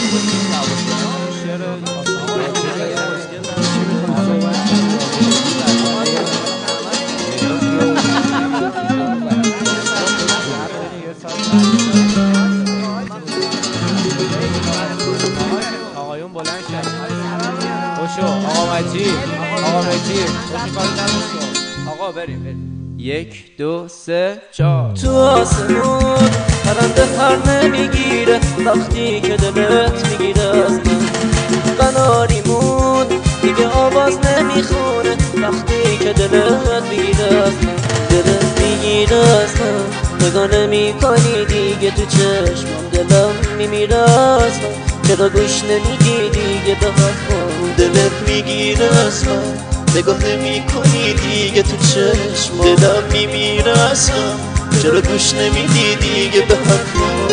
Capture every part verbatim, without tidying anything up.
آقایون بلند شد. خوشو آقا مجید، آقا مجید آقا بریم بریم. یک دو سه چهار. تو آسمون پرنده پر نمیگیره وقتی که دلت میگیره از من. قناریمون دیگه آواز نمیخونه وقتی که دلت میگیره از من. دلت میگیره از من، نگاه نمیکنی دیگه تو چشمم. دلم میمیره از من، چرا گوش نمیدی دیگه به حرفم. دلت میگیره از من، نگاه نمی کنی دیگه تو چشم. دلم میمیره از من، چرا گوش نمیدی دیگه به حرفم.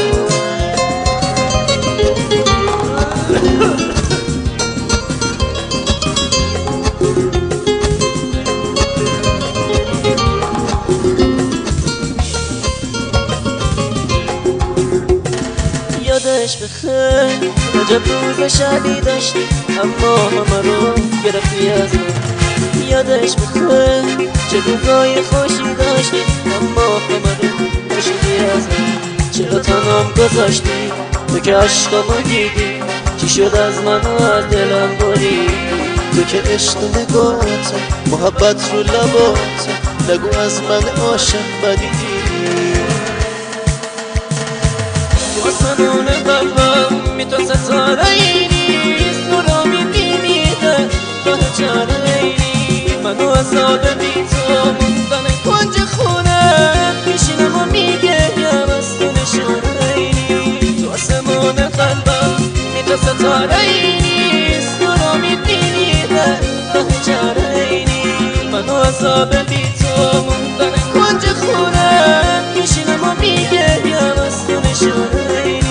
یادش بخیر عجب روز شبی داشتی اما همه رو گرفتی از من. یادش بخیر چه روزای خوشی داشتی اما همه رو کشیدی از من. چرا تنهام گذاشتی تو که عشقامو دیدی؟ چی شد از من و از دلم بریدی؟ تو که عشق و نگاهت، محبت رو لبات، نگو از من عاشق بدیدی. تو آسمون قلبم می تو ستاره ای نیست، نورا می بیمیده راه چاره ای نیست. منو عذاب بی تو موندن کنج خونه میشینم و میگریم از تو نشانه ای نیست. تو آسمون قلبم می تو ستاره ای نیست، نورا می بیمیده راه چاره ای نیست. منو عذاب بی تو موندن کنج خونه میشینم و میگریم از تو نشانه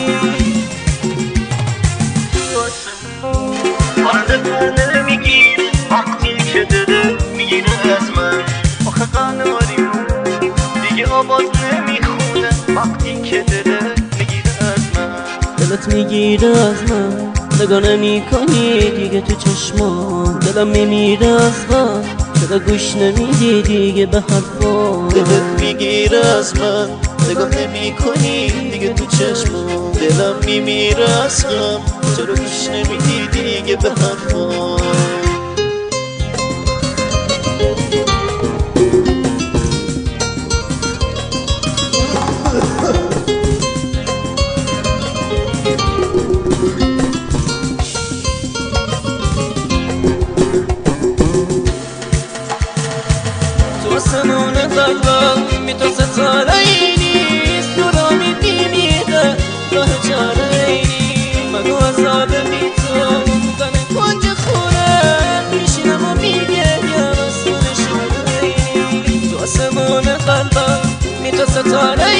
آواز نمیخونه وقتی که دلت میگیره از من. دلت میگیره از من، نگاه نمی کنی دیگه تو چشمام. دلم میمیره از من، چرا گوش نمیدی دیگه به حرفام. دلت میگیره از من، نگاه نمی کنی دیگه تو چشمام. دلم میمیره از من، چرا گوش نمیدی دیگه به حرفام. تو آسمون قلبم می تو ستاره ای نیست، نورا می بیمیده راه چاره ای نیست. منو عذاب بی تو موندن کنج خونه میشینم و میگریم از تو نشانه ای نیست. تو آسمون قلبم می تو ستاره